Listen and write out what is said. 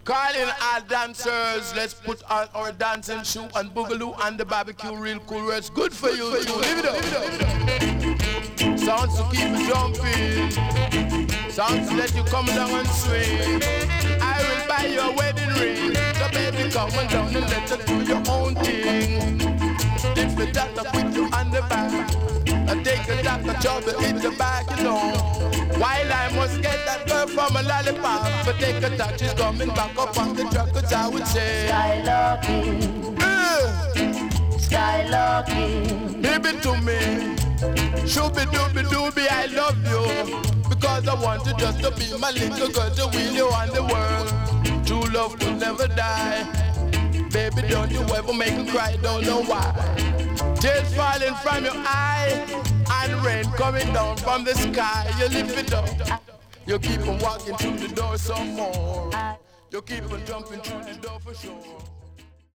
Calling our dancers, let's put on our dancing shoe and boogaloo and the barbecue real cool where it's good for you too. Live it up. Sounds to keep you jumping. Sounds to let you come down and swing. I will buy you a wedding ring. So baby come on down and let us do your own thing. If the doctor put you on the back, I take a doctor job and hit the back, you know. While I must get that girl from a lollipop, but take a touch, she's coming back up on the truck, cause I would say Skylarking, Skylarking, baby to me, shooby dooby dooby, I love you, because I want you just to be my little girl, to wheel you on the world. True love will never die. Baby, don't you ever make me cry, don't know why. Tears falling from your eye and rain coming down from the sky. You lift it up, you keep on walking through the door some more. You keep on jumping through the door for sure.